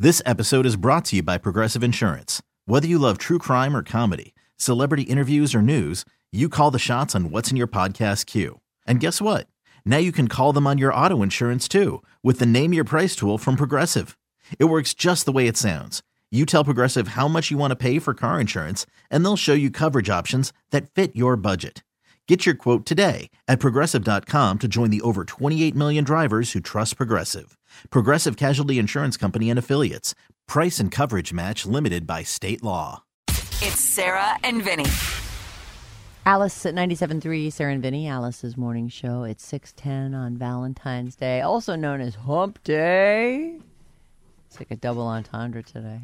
This episode is brought to you by Progressive Insurance. Whether you love true crime or comedy, celebrity interviews or news, you call the shots on what's in your podcast queue. And guess what? Now you can call them on your auto insurance too with the Name Your Price tool from Progressive. It works just the way it sounds. You tell Progressive how much you want to pay for car insurance, and they'll show you coverage options that fit your budget. Get your quote today at Progressive.com to join the over 28 million drivers who trust Progressive. Progressive Casualty Insurance Company and Affiliates. Price and coverage match limited by state law. It's Sarah and Vinny. Alice at 97.3, Sarah and Vinny, Alice's morning show. It's 6:10 on Valentine's Day, also known as Hump Day. It's like a double entendre today.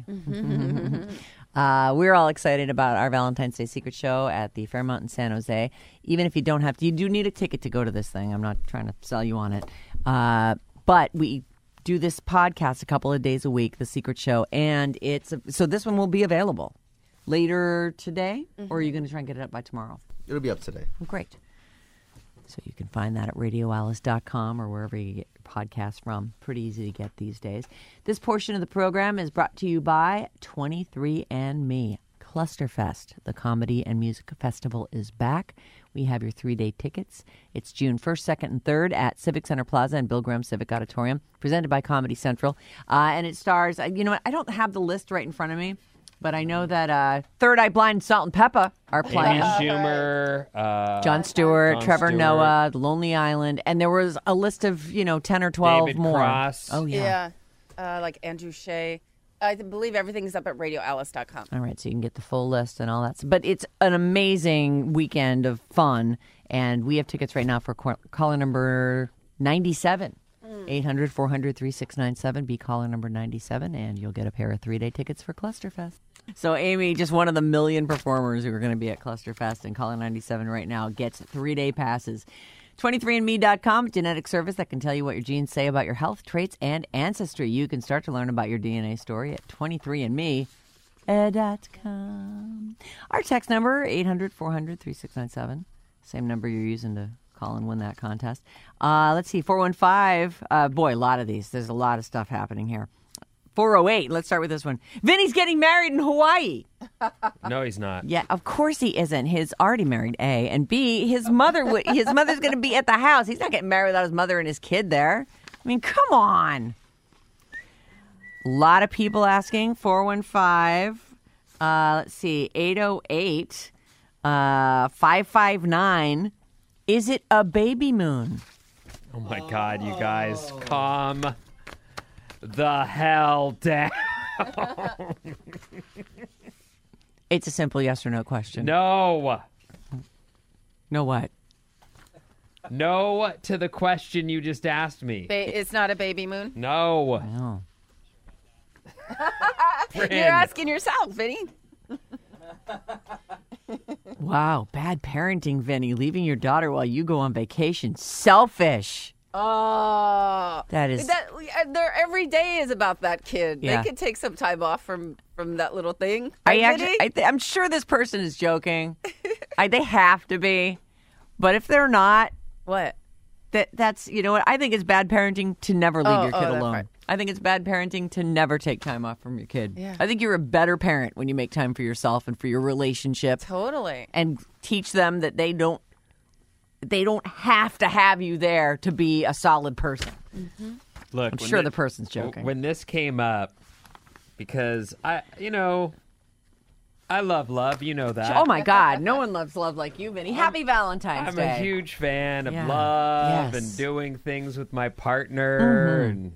We're all excited about our Valentine's Day secret show at the Fairmont in San Jose. Even if you don't have to, you do need a ticket to go to this thing. I'm not trying to sell you on it. But we do this podcast a couple of days a week, the secret show, and so this one will be available later today, or are you going to try and get it up by tomorrow? It'll be up today. Oh, great. So you can find that at radioalice.com or wherever you get your podcasts from. Pretty easy to get these days. This portion of the program is brought to you by 23andMe. Clusterfest, the comedy and music festival, is back. We have your 3-day tickets. It's June 1st, 2nd, and 3rd at Civic Center Plaza and Bill Graham Civic Auditorium, presented by Comedy Central. And it stars, you know what, I don't have the list right in front of me, but I know that Third Eye Blind, Salt and Pepper are playing. Amy Schumer, Jon Stewart, Jon Trevor Stewart. Noah, The Lonely Island, and there was a list of 10 or 12 David more. Cross. Oh yeah. Like Andrew Shea. I believe everything's up at radioalice.com. All right, so you can get the full list and all that. But it's an amazing weekend of fun, and we have tickets right now for caller number 97. 800-400-3697. Be caller number 97, and you'll get a pair of 3-day tickets for Clusterfest. So Amy, just one of the million performers who are going to be at Clusterfest, and caller 97 right now gets 3-day passes. 23andMe.com, genetic service that can tell you what your genes say about your health, traits, and ancestry. You can start to learn about your DNA story at 23andMe.com. Our text number, 800-400-3697. Same number you're using to call and win that contest. Let's see, 415. Boy, a lot of these. There's a lot of stuff happening here. 408. Let's start with this one. Vinny's getting married in Hawaii. No, he's not. Yeah, of course he isn't. He's already married, A. And B, his mother's going to be at the house. He's not getting married without his mother and his kid there. I mean, come on. A lot of people asking. 415. Let's see. 808. 559. Is it a baby moon? Oh, my God, you guys. Calm the hell down. It's a simple yes or no question. No. No what? No to the question you just asked me. It's not a baby moon? No. No. You're asking yourself, Vinny. Wow, bad parenting, Vinny. Leaving your daughter while you go on vacation. Selfish. Oh. That is... every day is about that kid. Yeah. They could take some time off from that little thing. I'm sure this person is joking. They have to be. But if they're not... What? That's, you know what? I think it's bad parenting to never leave your kid that's alone. right. I think it's bad parenting to never take time off from your kid. Yeah. I think you're a better parent when you make time for yourself and for your relationship. Totally. And teach them that they don't have to have you there to be a solid person. Mm-hmm. Look, I'm sure the person's joking. When this came up, because I love love, you know that. Oh my God, no one loves love like you, Vinny. Happy Valentine's I'm Day. a huge fan of Yeah. love Yes. and doing things with my partner, and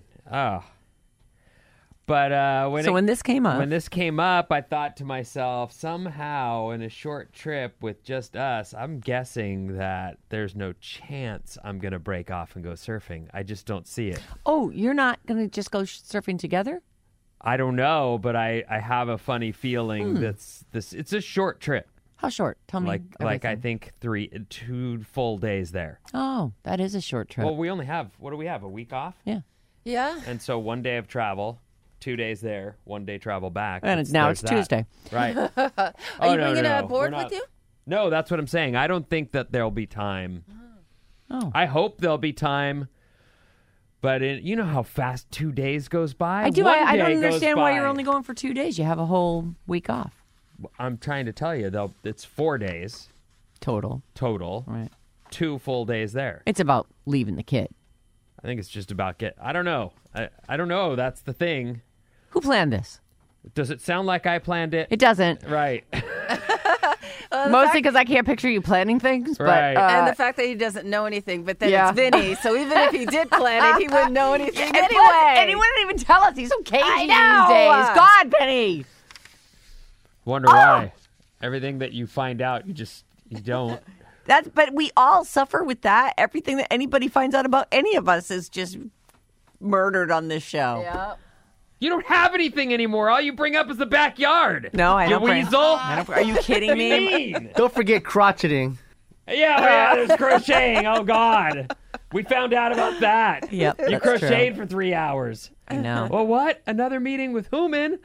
But when this came up, I thought to myself, somehow in a short trip with just us, I'm guessing that there's no chance I'm going to break off and go surfing. I just don't see it. Oh, you're not going to just go surfing together? I don't know, but I have a funny feeling it's a short trip. How short? Tell me. Like I think 2 full days there. Oh, that is a short trip. Well, we only have, what do we have, a week off? Yeah. Yeah. And so 1 day of travel, 2 days there, 1 day travel back. And it's Tuesday. Right. Are you bringing a board with you? No, that's what I'm saying. I don't think that there'll be time. Oh. I hope there'll be time, But you know how fast 2 days goes by? I do. One I don't day goes understand why by. you're only going for 2 days. You have a whole week off. I'm trying to tell you, though, it's 4 days Total. total. Right. 2 full days there. It's about leaving the kid. I think it's just about I don't know. I don't know. That's the thing. Who planned this? Does it sound like I planned it? It doesn't. Right. Mostly because I can't picture you planning things. But, Right. And the fact that he doesn't know anything, but then yeah. it's Vinny, so even if he did plan it, he wouldn't know anything and anyway. he wouldn't even tell us. He's so cagey I these know. days. God, Penny. Wonder why. Everything that you find out, you don't. But we all suffer with that. Everything that anybody finds out about any of us is just murdered on this show. Yeah. You don't have anything anymore. All you bring up is the backyard. No, I you don't. weasel. Are you kidding me? Mean. Don't forget crotcheting. Yeah, there's crocheting. Oh, God. We found out about that. Yep, You that's crocheted true. for 3 hours. I know. Well, what? Another meeting with Human?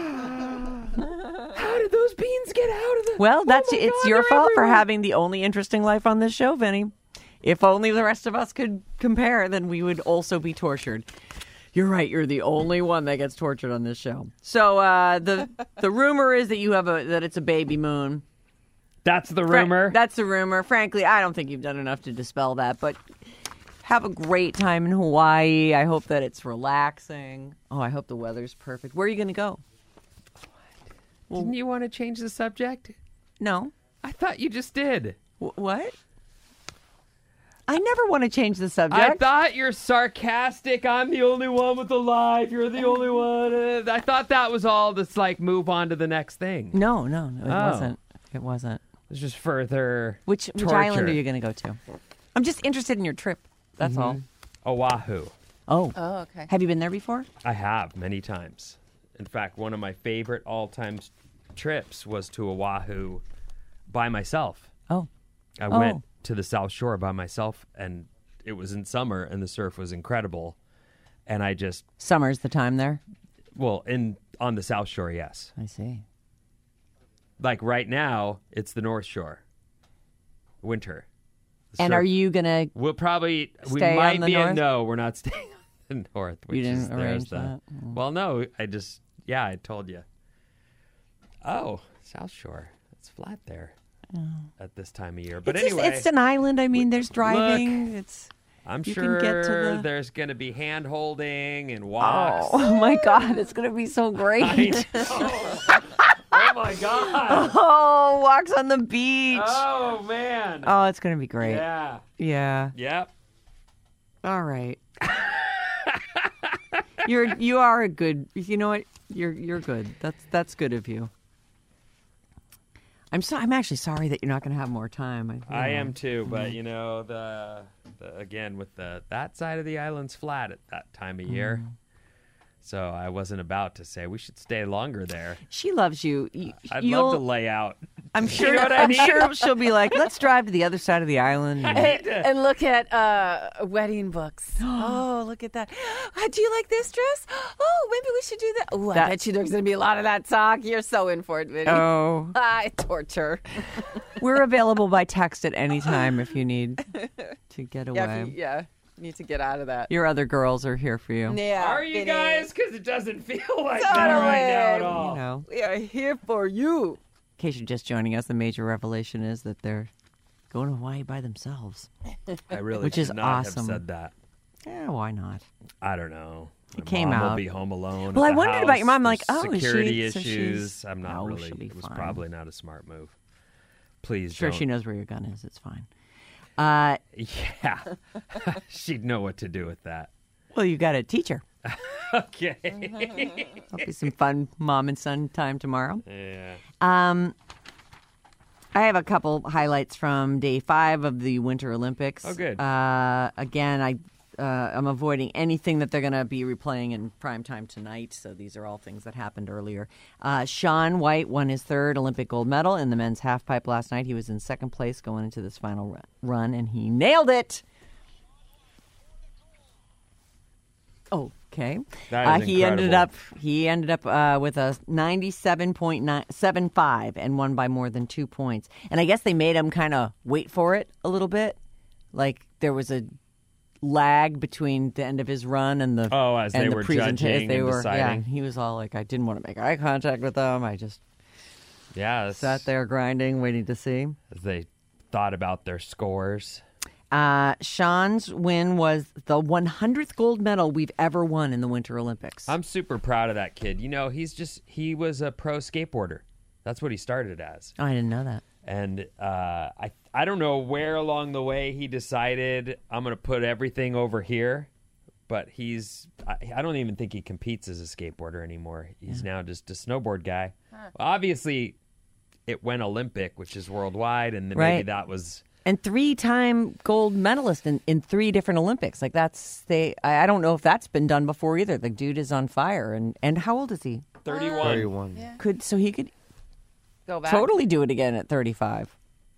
How did those beans get out of the... Well, Oh my it's God, your they're fault for everywhere. having the only interesting life on this show, Vinny. If only the rest of us could compare, then we would also be tortured. You're right. You're the only one that gets tortured on this show. So the rumor is that that it's a baby moon. That's the rumor. That's the rumor. Frankly, I don't think you've done enough to dispel that. But have a great time in Hawaii. I hope that it's relaxing. Oh, I hope the weather's perfect. Where are you going to go? Didn't you want to change the subject? No. I thought you just did. What? I never want to change the subject. I thought you're sarcastic. I'm the only one with a life. You're the only one. I thought that was all. That's like move on to the next thing. No, it Oh. wasn't. It wasn't. It's just further. Which torture. island are you going to go to? I'm just interested in your trip. That's all. Oahu. Oh. Oh, okay. Have you been there before? I have many times. In fact, one of my favorite all-time trips was to Oahu by myself. Oh. I went to the South Shore by myself, and it was in summer, and the surf was incredible. And I just, Summer's the time there? on the South Shore, yes. I see. Like right now, it's the North Shore. Winter. And surf- are you going to... We'll probably, we stay might on the be north? no, we're not staying on the north. Which You didn't is, there's arrange the, that? Well, no, I told you. Oh, South Shore. It's flat there at this time of year. But anyway. It's an island. I mean, there's driving. I'm you sure can get to the... there's going to be hand holding and walks. Oh, my God. It's going to be so great. Oh, my God. Oh, walks on the beach. Oh, man. Oh, it's going to be great. Yeah. Yeah. Yep. All right. You are a good. You know what? You're good. That's good of you. I'm actually sorry that you're not going to have more time. I am too, but you know the again with that side of the island's flat at that time of year. So I wasn't about to say we should stay longer there. She loves you. I'd love to lay out. I'm sure. know what I I'm mean? sure she'll be like, "Let's drive to the other side of the island." And look at wedding books. Oh, look at that. Do you like this dress? Oh, maybe we should do that. Oh, I bet you there's going to be a lot of that talk. You're so in for it, Vinny. Oh, Torture. we're available by text at any time if you need to get away. Yeah, need to get out of that. Your other girls are here for you. Yeah, Are you Vinny. guys? Because it doesn't feel like that right now at all. You know, We are here for you. in case you're just joining us, the major revelation is that they're going to Hawaii by themselves. I really Which should is not awesome. have said that. Yeah, why not? I don't know. It My came mom out. will be home alone. Well, at I the wondered about your house. mom. Like, There's oh, is she- security so issues. she's- I'm not no, really. she'll be It was fine. probably not a smart move. Please Sure, don't. she knows where your gun is. It's fine. Yeah, she'd know what to do with that. Well, you got to teach her. Okay. That'll be some fun mom and son time tomorrow. Yeah. I have a couple highlights from day 5 of the Winter Olympics. Oh, good. Again, I'm avoiding anything that they're going to be replaying in prime time tonight. So these are all things that happened earlier. Shaun White won his 3rd Olympic gold medal in the men's halfpipe last night. He was in 2nd place going into this final run, and he nailed it. Okay. That is he ended up incredible. with a 97.975 and won by more than 2 points. And I guess they made him kind of wait for it a little bit. Like there was a lag between the end of his run and the as they were judging and deciding. He was all like, I didn't want to make eye contact with them. I just sat there grinding, waiting to see. As they thought about their scores. Sean's win was the 100th gold medal we've ever won in the Winter Olympics. I'm super proud of that kid. You know, he was a pro skateboarder. That's what he started as. Oh, I didn't know that. And I don't know where along the way he decided I'm going to put everything over here, but I don't even think he competes as a skateboarder anymore. He's now just a snowboard guy. Huh. Well, it went Olympic, which is worldwide, and then maybe that was... And 3-time gold medalist in 3 different Olympics. Like I don't know if that's been done before either. The dude is on fire. And how old is he? 31. Yeah. He could go back. Totally do it again at 35.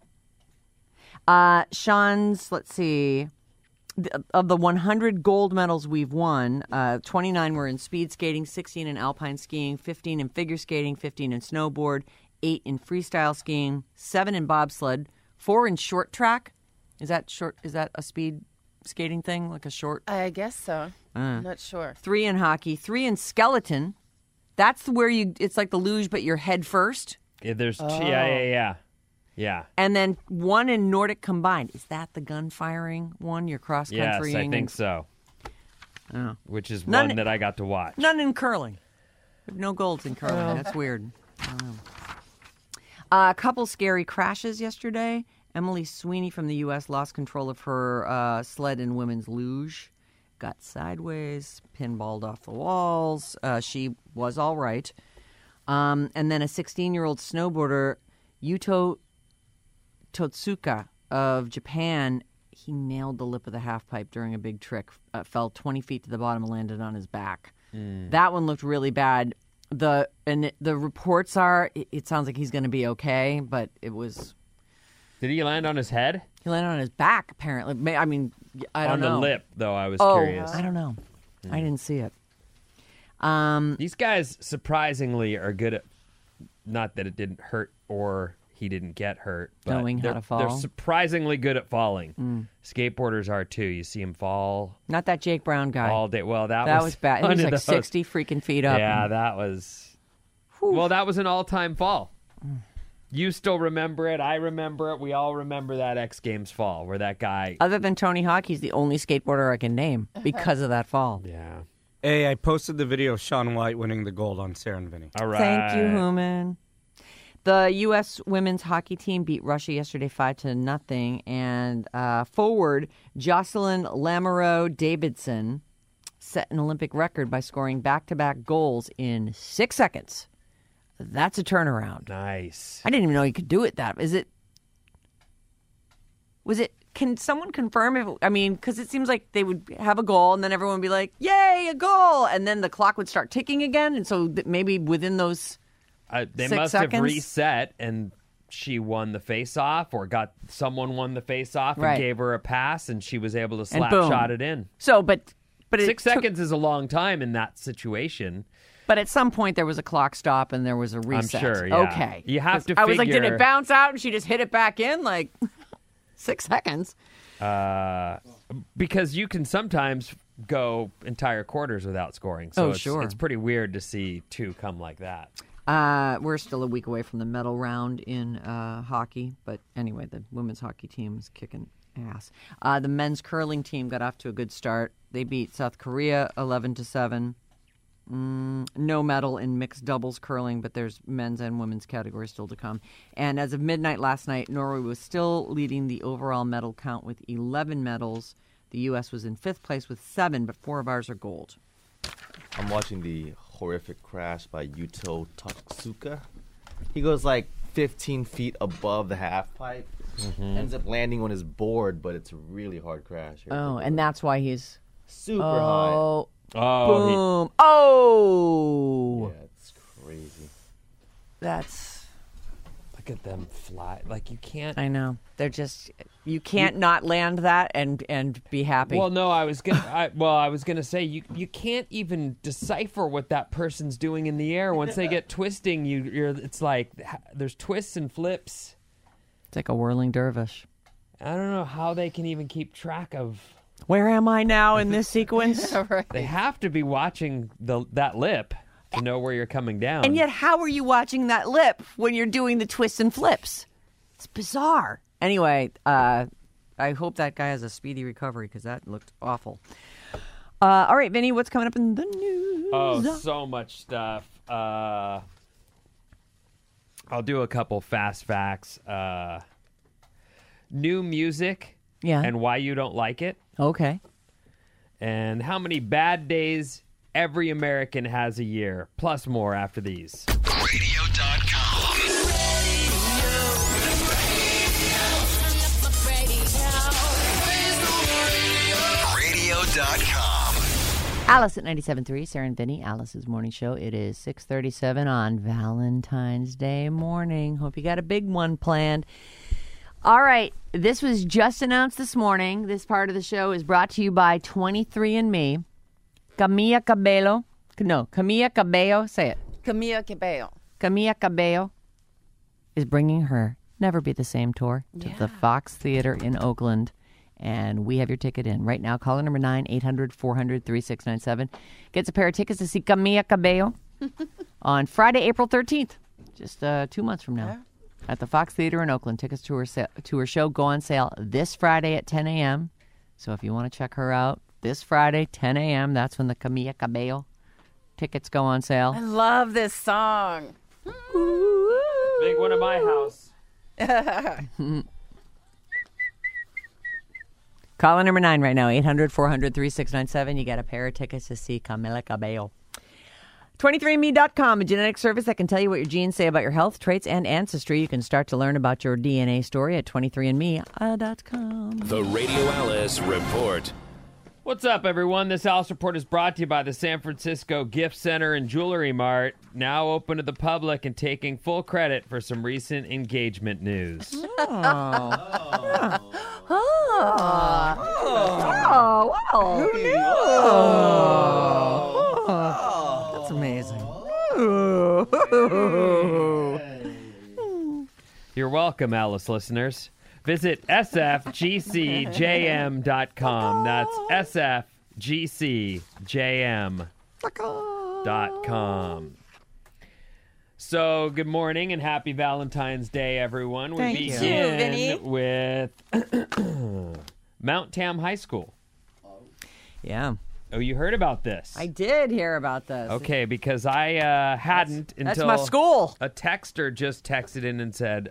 Sean's, let's see, of the 100 gold medals we've won, 29 were in speed skating, 16 in alpine skiing, 15 in figure skating, 15 in snowboard, 8 in freestyle skiing, 7 in bobsled, 4 in short track. Is that a speed skating thing, like a short? I guess so. I'm not sure. 3 in hockey, 3 in skeleton. That's where it's like the luge, but you're head first. Yeah, there's yeah. And then 1 in Nordic combined. Is that the gun firing one? Your cross country? Yes, I think so. Oh. Which is one that I got to watch. None in curling. No golds in curling. That's weird. I don't know. A couple scary crashes yesterday. Emily Sweeney from the U.S. lost control of her sled in women's luge. Got sideways, pinballed off the walls. She was all right. And then a 16-year-old snowboarder, Yuto Totsuka of Japan, he nailed the lip of the halfpipe during a big trick. Fell 20 feet to the bottom and landed on his back. That one looked really bad. The reports are it sounds like he's going to be okay, but it was. Did he land on his head? He landed on his back, apparently. I mean, I don't know. On the lip, though, I was curious. I don't know. I didn't see it. These guys surprisingly are good at, not that it didn't hurt or he didn't get hurt, but knowing how to fall. They're surprisingly good at falling. Skateboarders are too. You see them fall. Not that Jake Brown guy. All day. Well, that was bad. He was like 60 freaking feet up. Yeah, that was. Whew. Well, that was an all-time fall. You still remember it. I remember it. We all remember that X Games fall where that guy. Other than Tony Hawk, he's the only skateboarder I can name because of that fall. Yeah. Hey, I posted the video of Shaun White winning the gold on Sarah and Vinny. All right. Thank you, Human. The U.S. women's hockey team beat Russia yesterday 5-0, and forward Jocelyn Lamoureux-Davidson set an Olympic record by scoring back-to-back goals in 6 seconds. That's a turnaround. Nice. I didn't even know you could do it that. Can someone confirm if, because it seems like they would have a goal and then everyone would be like, yay, a goal. And then the clock would start ticking again. And so maybe within those they 6 must seconds, have reset and she won the face-off or someone won the face-off and gave her a pass and she was able to slap shot it in. So, but 6 seconds is a long time in that situation. But at some point there was a clock stop and there was a reset. I'm sure, yeah. Okay. You have to figure... I was like, did it bounce out and she just hit it back in? Like 6 seconds. Because you can sometimes go entire quarters without scoring. So it's pretty weird to see 2 come like that. We're still a week away from the medal round in hockey. But anyway, the women's hockey team is kicking ass. The men's curling team got off to a good start. They beat South Korea 11-7. No medal in mixed doubles curling, but there's men's and women's categories still to come. And as of midnight last night, Norway was still leading the overall medal count with 11 medals. The U.S. was in 5th place with 7, but 4 of ours are gold. I'm watching the horrific crash by Yuto Totsuka. He goes like 15 feet above the half pipe, ends up landing on his board, but it's a really hard crash. And that's why he's super high. Boom. Oh. Yeah, it's crazy. That's... Look at them fly. Like, you can't... I know. They're just... You can't not land that and be happy. Well, no, I was gonna say, you can't even decipher what that person's doing in the air. Once they get twisting, it's like there's twists and flips. It's like a whirling dervish. I don't know how they can even keep track of... Where am I now in this sequence? Right. They have to be watching that lip to know where you're coming down. And yet, how are you watching that lip when you're doing the twists and flips? It's bizarre. Anyway, I hope that guy has a speedy recovery because that looked awful. All right, Vinny, what's coming up in the news? Oh, so much stuff. I'll do a couple fast facts. New music and why you don't like it. Okay. And how many bad days every American has a year, plus more after these. Radio.com. Radio.com. Alice at 97.3, Sarah and Vinny, Alice's morning show. It is 6:37 on Valentine's Day morning. Hope you got a big one planned. All right, this was just announced this morning. This part of the show is brought to you by 23andMe. Camila Cabello. No, Camila Cabello. Say it. Camila Cabello. Camila Cabello is bringing her Never Be the Same tour to the Fox Theater in Oakland. And we have your ticket in. Right now, caller number 9-800-400-3697 gets a pair of tickets to see Camila Cabello on Friday, April 13th, just 2 months from now, at the Fox Theater in Oakland. Tickets to her show go on sale this Friday at 10 a.m. So if you want to check her out, this Friday, 10 a.m., that's when the Camila Cabello tickets go on sale. I love this song. Big one at my house. Caller number 9 right now, 800-400-3697. You got a pair of tickets to see Camila Cabello. 23andMe.com, a genetic service that can tell you what your genes say about your health, traits, and ancestry. You can start to learn about your DNA story at 23andMe.com. The Radio Alice Report. What's up, everyone? This Alice Report is brought to you by the San Francisco Gift Center and Jewelry Mart, now open to the public and taking full credit for some recent engagement news. Who knew? That's amazing. You're welcome, Alice listeners. Visit sfgcjm.com. That's sfgcjm.com. So, good morning and happy Valentine's Day, everyone. Thank we you. begin with Mount Tam High School. Yeah. Oh, you heard about this? I did hear about this. Okay, because I hadn't until That's my school. A texter just texted in and said,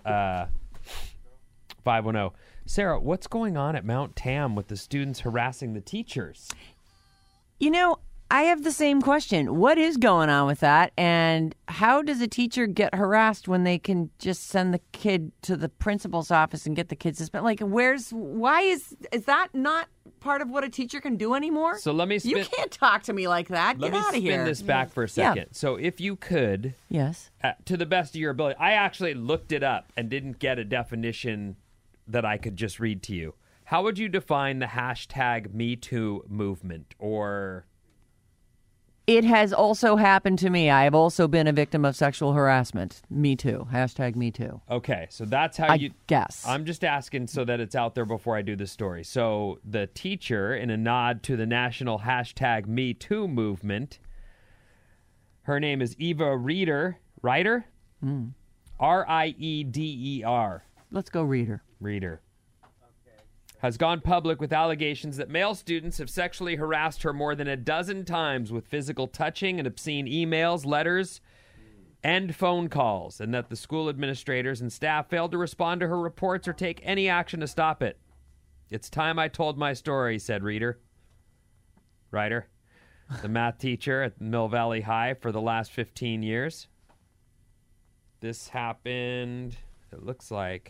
510, Sarah, what's going on at Mount Tam with the students harassing the teachers? You know, I have the same question. What is going on with that? And how does a teacher get harassed when they can just send the kid to the principal's office and get the kid suspended? Like, why is that not part of what a teacher can do anymore? So let me You can't talk to me like that. Get out of here. Let me spin this back for a second. Yeah. So if you could, Yes. to the best of your ability, I actually looked it up and didn't get a definition that I could just read to you. How would you define the hashtag #MeToo movement? Or It has also happened to me. I have also been a victim of sexual harassment. Me too. Hashtag me too. okay, so that's how I guess. I'm just asking so that it's out there before I do the story. So the teacher, in a nod to the national hashtag #MeToo movement, her name is Eva Reeder. Ryder? Rieder. Let's go read her. Reader has gone public with allegations that male students have sexually harassed her more than a dozen times with physical touching and obscene emails, letters, and phone calls, and that the school administrators and staff failed to respond to her reports or take any action to stop it. It's time I told my story, said Ryder, the math teacher at Mill Valley High for the last 15 years. This happened, it looks like,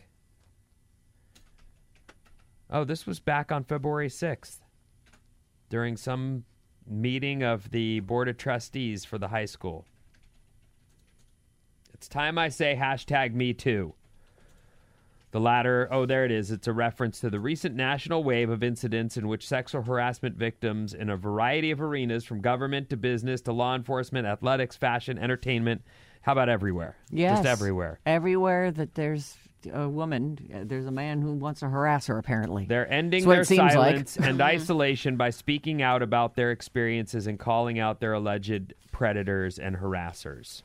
this was back on February 6th during some meeting of the Board of Trustees for the high school. It's time I say hashtag #MeToo. The latter, there it is. It's a reference to the recent national wave of incidents in which sexual harassment victims in a variety of arenas, from government to business to law enforcement, athletics, fashion, entertainment. How about everywhere? Yes. Just everywhere. Everywhere that there's a woman. There's a man who wants to harass her, apparently. They're ending That's what their it seems silence like. and isolation by speaking out about their experiences and calling out their alleged predators and harassers.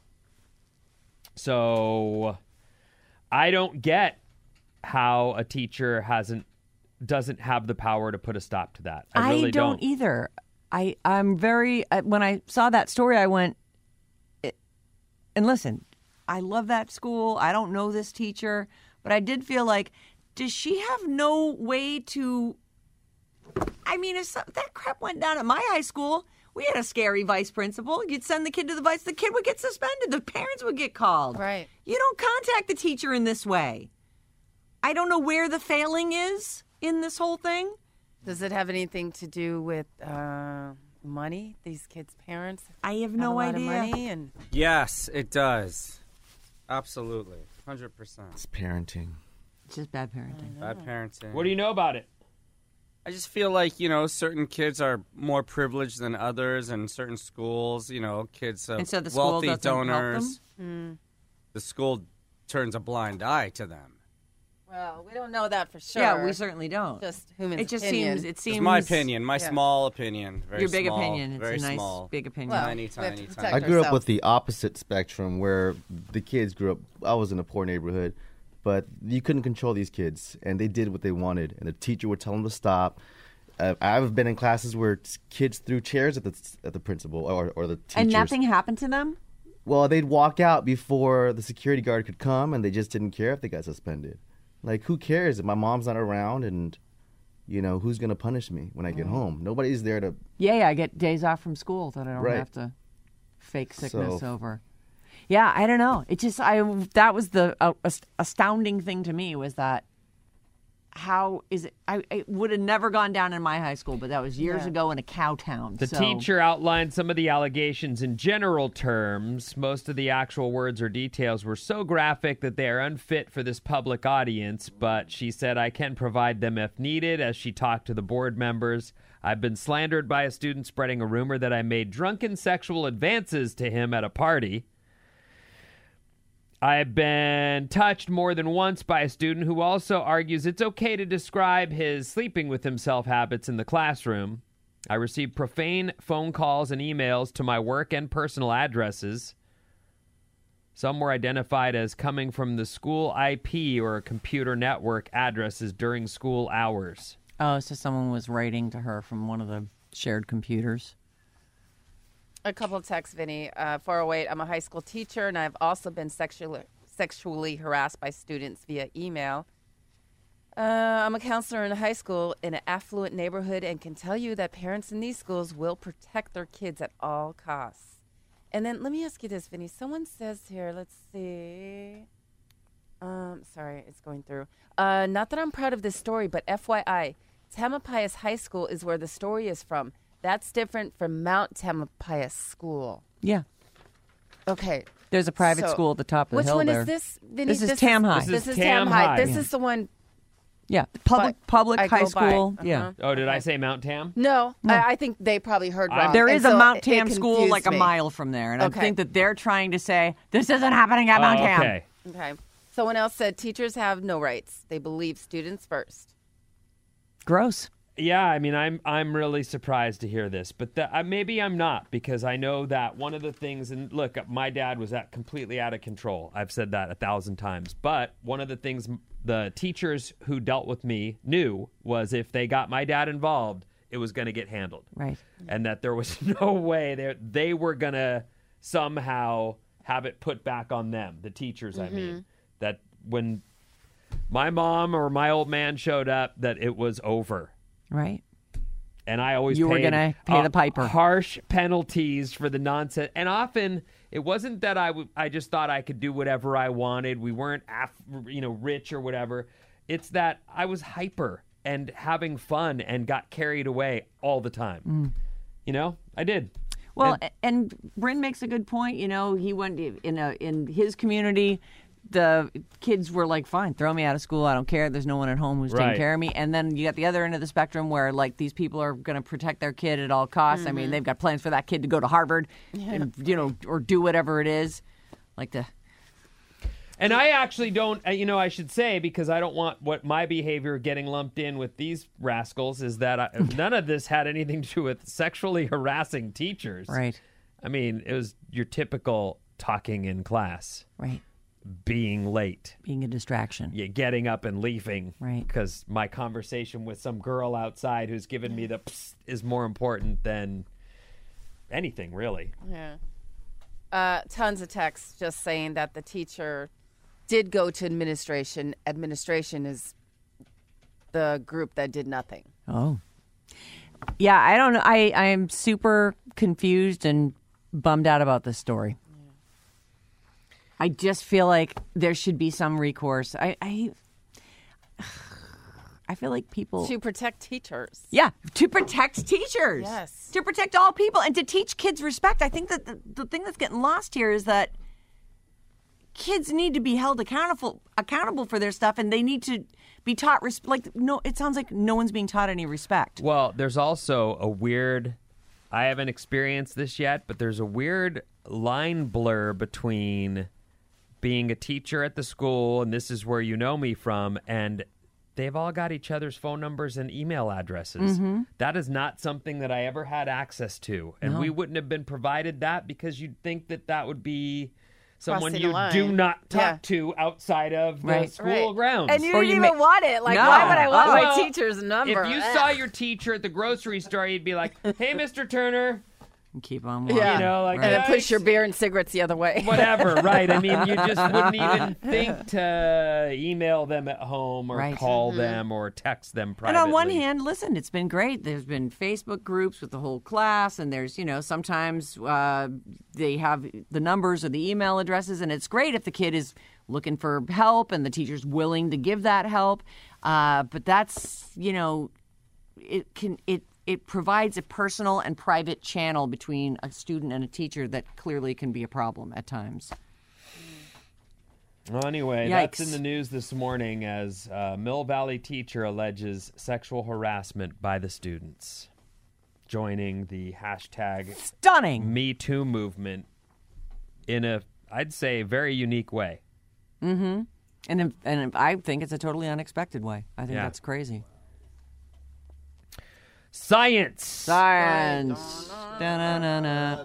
So I don't get how a teacher doesn't have the power to put a stop to that. I really don't either. I'm very, when I saw that story, I went, and listen, I love that school. I don't know this teacher, but I did feel like, does she have no way to, I mean, if that crap went down at my high school, we had a scary vice principal. You'd send the kid to the vice, the kid would get suspended. The parents would get called. Right. You don't contact the teacher in this way. I don't know where the failing is in this whole thing. Does it have anything to do with money? These kids' parents I have no a lot idea. Of money and Yes, it does. Absolutely. 100%. It's parenting. It's just bad parenting. Bad parenting. What do you know about it? I just feel like, certain kids are more privileged than others, and certain schools, kids of And so the school wealthy doesn't help donors. them? The school turns a blind eye to them. well, we don't know that for sure. Yeah, we certainly don't. Just human It just opinion. seems. It It's seems. my opinion, my small opinion. Very Your big small, opinion. It's very a nice small. big opinion. Well, Tiny, we have to tiny, protect tiny. I grew up ourselves. with the opposite spectrum where the kids grew up. I was in a poor neighborhood, but you couldn't control these kids, and they did what they wanted, and the teacher would tell them to stop. I've been in classes where kids threw chairs at the principal or the teachers. And nothing happened to them? Well, they'd walk out before the security guard could come, and they just didn't care if they got suspended. Like, who cares if my mom's not around, and who's going to punish me when I get home? Nobody's there to. Yeah, I get days off from school that I don't Right. have to fake sickness over. Yeah, I don't know. It just that was the astounding thing to me was that how is it? It would have never gone down in my high school, but that was years ago in a cow town. The teacher outlined some of the allegations in general terms. Most of the actual words or details were so graphic that they are unfit for this public audience, but she said, I can provide them if needed. As she talked to the board members, I've been slandered by a student spreading a rumor that I made drunken sexual advances to him at a party. I've been touched more than once by a student who also argues it's okay to describe his sleeping with himself habits in the classroom. I received profane phone calls and emails to my work and personal addresses. Some were identified as coming from the school IP or computer network addresses during school hours. Oh, so someone was writing to her from one of the shared computers. A couple of texts, Vinny. 408, I'm a high school teacher, and I've also been sexually harassed by students via email. I'm a counselor in a high school in an affluent neighborhood and can tell you that parents in these schools will protect their kids at all costs. And then let me ask you this, Vinny. Someone says here, let's see. Sorry, it's going through. Not that I'm proud of this story, but FYI, Tamalpais High School is where the story is from. That's different from Mount Tamalpais School. Yeah. Okay. There's a private So, school at the top of the hill Which one there. is this, Vinny? This is Tam High. This is Tam Tam High. High. This Yeah. is the one. Yeah, I public high go by. school. Yeah. Uh-huh. Oh, did I say Mount Tam? No, I think they probably heard wrong. There And is a so Mount it Tam school confused like a me. mile from there, and Okay. I think that they're trying to say this isn't happening at Mount Tam. Okay. Okay. Someone else said teachers have no rights. They believe students first. Gross. Yeah, I mean, I'm really surprised to hear this, but maybe I'm not, because I know that one of the things, and look, my dad was completely out of control. I've said that 1,000 times, but one of the things the teachers who dealt with me knew was if they got my dad involved, it was going to get handled. Right. And that there was no way they were going to somehow have it put back on them, the teachers, I mean, that when my mom or my old man showed up, that it was over. Right. And I always You were paid gonna pay the piper. harsh penalties for the nonsense. And often it wasn't that I just thought I could do whatever I wanted. We weren't rich or whatever. It's that I was hyper and having fun and got carried away all the time. I did. Well, and Bryn makes a good point. He went in his community. The kids were like, fine, throw me out of school. I don't care. There's no one at home who's Right. taking care of me. And then you got the other end of the spectrum where, like, these people are going to protect their kid at all costs. I mean, they've got plans for that kid to go to Harvard, and, or do whatever it is. And I actually don't, I should say, because I don't want what my behavior getting lumped in with these rascals, is that none of this had anything to do with sexually harassing teachers. Right. I mean, it was your typical talking in class. Right. Being late. Being a distraction. Yeah, getting up and leaving. Right. Because my conversation with some girl outside who's given me the psst is more important than anything, really. Yeah. Tons of texts just saying that the teacher did go to administration. Administration is the group that did nothing. Oh. Yeah, I don't know. I am super confused and bummed out about this story. I just feel like there should be some recourse. I feel like people... To protect teachers. Yeah, to protect teachers. Yes. To protect all people and to teach kids respect. I think that the thing that's getting lost here is that kids need to be held accountable for their stuff, and they need to be taught it sounds like no one's being taught any respect. Well, there's also a weird... I haven't experienced this yet, but there's a weird line blur between being a teacher at the school, and this is where you know me from, and they've all got each other's phone numbers and email addresses. Mm-hmm. That is not something that I ever had access to, and we wouldn't have been provided that because you'd think that would be someone Crossing you the line. do not talk Yeah. to outside of the school grounds. And you Or didn't you even want it. Like, No. why would I want my Well, teacher's number? if you saw your teacher at the grocery store, you'd be like, "Hey, Mr. Turner," And keep on walking. Yeah. you know, like, And then "Hey, push your beer and cigarettes the other way. whatever, right? I mean, you just wouldn't even think to email them at home or Right. call them or text them And privately. on one hand, listen, it's been great. There's been Facebook groups with the whole class, and there's, sometimes they have the numbers or the email addresses, and it's great if the kid is looking for help and the teacher's willing to give that help. But that's, it provides a personal and private channel between a student and a teacher that clearly can be a problem at times. Well, anyway, that's Yikes. in the news this morning as Mill Valley teacher alleges sexual harassment by the students, joining the hashtag Stunning. Me Too movement in a, I'd say, very unique way. Mm-hmm. And I think it's a totally unexpected way. I think Yeah. that's crazy. Science. Science. Da-na-na-na.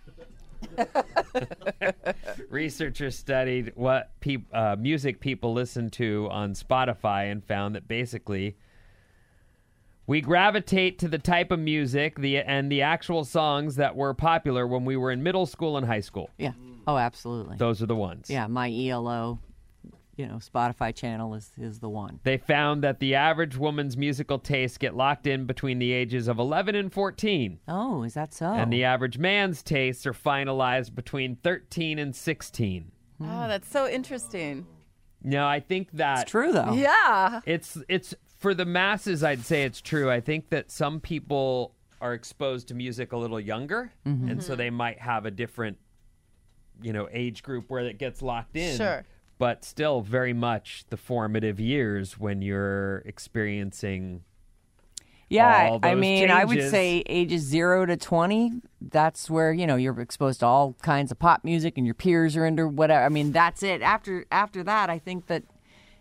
Researchers studied what music people listen to on Spotify and found that basically we gravitate to the type of music and the actual songs that were popular when we were in middle school and high school. Yeah. Oh, absolutely. Those are the ones. Yeah, my ELO, Spotify channel is the one. They found that the average woman's musical tastes get locked in between the ages of 11 and 14. Oh, is that so? And the average man's tastes are finalized between 13 and 16. Oh, that's so interesting. No, I think that It's true, though. Yeah. It's for the masses, I'd say it's true. I think that some people are exposed to music a little younger, and so they might have a different, age group where it gets locked in. Sure. But still very much the formative years when you're experiencing Yeah, all I those mean, I would changes. say ages 0 to 20, that's where, you're exposed to all kinds of pop music and your peers are into whatever. I mean, that's it. After that, I think that,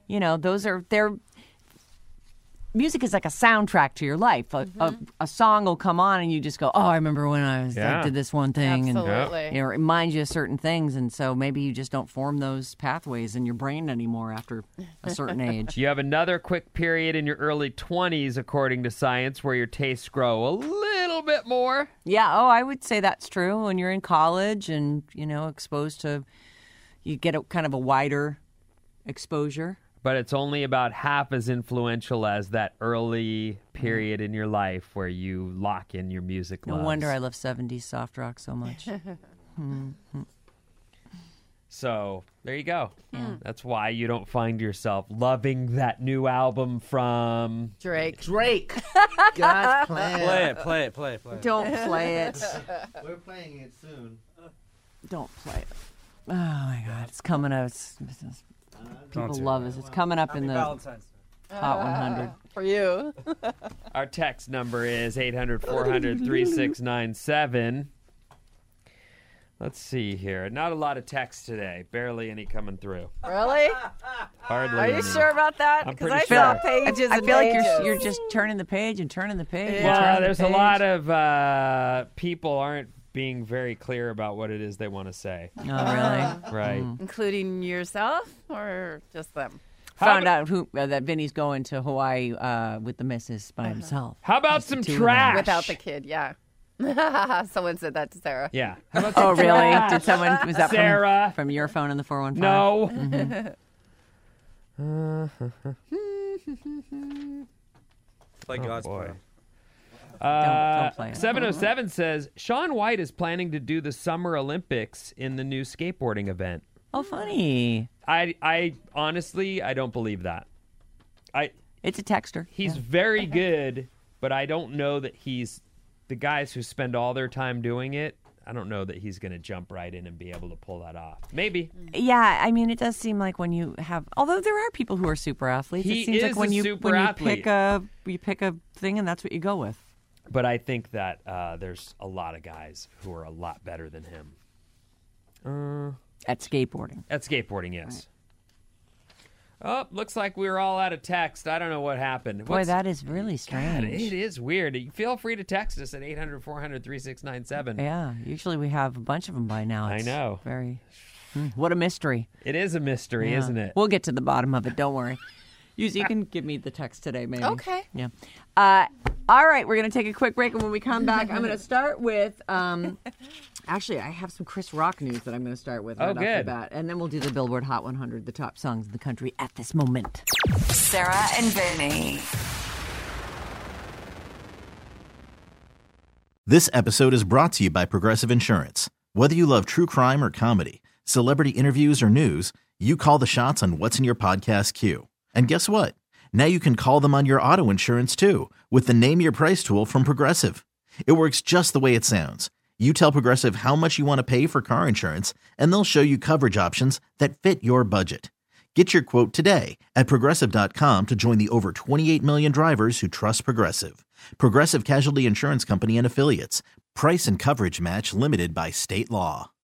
music is like a soundtrack to your life. A song will come on and you just go, oh, I remember when I did this one thing. Absolutely. And it reminds you of certain things. And so maybe you just don't form those pathways in your brain anymore after a certain age. You have another quick period in your early 20s, according to science, where your tastes grow a little bit more. Yeah, I would say that's true. When you're in college and, exposed to, you get a kind of a wider exposure. But it's only about half as influential as that early period in your life where you lock in your music No loves. wonder I love 70s soft rock so much. So there you go. That's why you don't find yourself loving that new album from Drake. God's plan. Play it. Don't play it. We're playing it soon. Don't play it. Oh, my God. It's coming out. People love us. It's coming up in the Valentine's Hot 100. For you. Our text number is 800-400-3697. Let's see here. Not a lot of text today. Barely any coming through. Really? Hardly Are you any. sure about that? I'm Because pretty I sure. saw pages I and feel like pages. you're just turning the page and turning the page. and Well, turning the there's a page. lot of people aren't being very clear about what it is they want to say. Oh, really? Right. Including yourself or just them? Found out that Vinny's going to Hawaii with the missus by himself. How about Just the some two of them. trash? Without the kid, yeah. Someone said that to Sarah. Yeah. How about Oh, some really? trash? Did someone? Was that Sarah? from your phone in the 415? No. Like God's boy. plan. Don't play it. 707 says Shaun White is planning to do the Summer Olympics in the new skateboarding event. Oh, funny. I honestly, I don't believe that. It's a texter. He's Yeah. very good, but I don't know that he's the guys who spend all their time doing it. I don't know that he's going to jump right in and be able to pull that off. Maybe. Yeah, I mean, it does seem like when you have, although there are people who are super athletes, He it seems like is when a you super when athlete. you pick a thing and that's what you go with. But I think that there's a lot of guys who are a lot better than him. At skateboarding. At skateboarding, yes. Oh, looks like we were all out of text. I don't know what happened. Boy, that is really God, strange. it is weird. Feel free to text us at 800-400-3697. Yeah, usually we have a bunch of them by now. I It's know. Very. What a mystery. It is a mystery, Yeah. isn't it? We'll get to the bottom of it. Don't worry. You can give me the text today, maybe. Okay. Yeah. All right, we're going to take a quick break, and when we come back, I'm going to start with. Actually, I have some Chris Rock news that I'm going to start with right off the good. bat, and then we'll do the Billboard Hot 100, the top songs in the country at this moment. Sarah and Vinny. This episode is brought to you by Progressive Insurance. Whether you love true crime or comedy, celebrity interviews or news, you call the shots on what's in your podcast queue. And guess what? Now you can call them on your auto insurance too with the Name Your Price tool from Progressive. It works just the way it sounds. You tell Progressive how much you want to pay for car insurance, and they'll show you coverage options that fit your budget. Get your quote today at Progressive.com to join the over 28 million drivers who trust Progressive. Progressive Casualty Insurance Company and Affiliates. Price and coverage match limited by state law.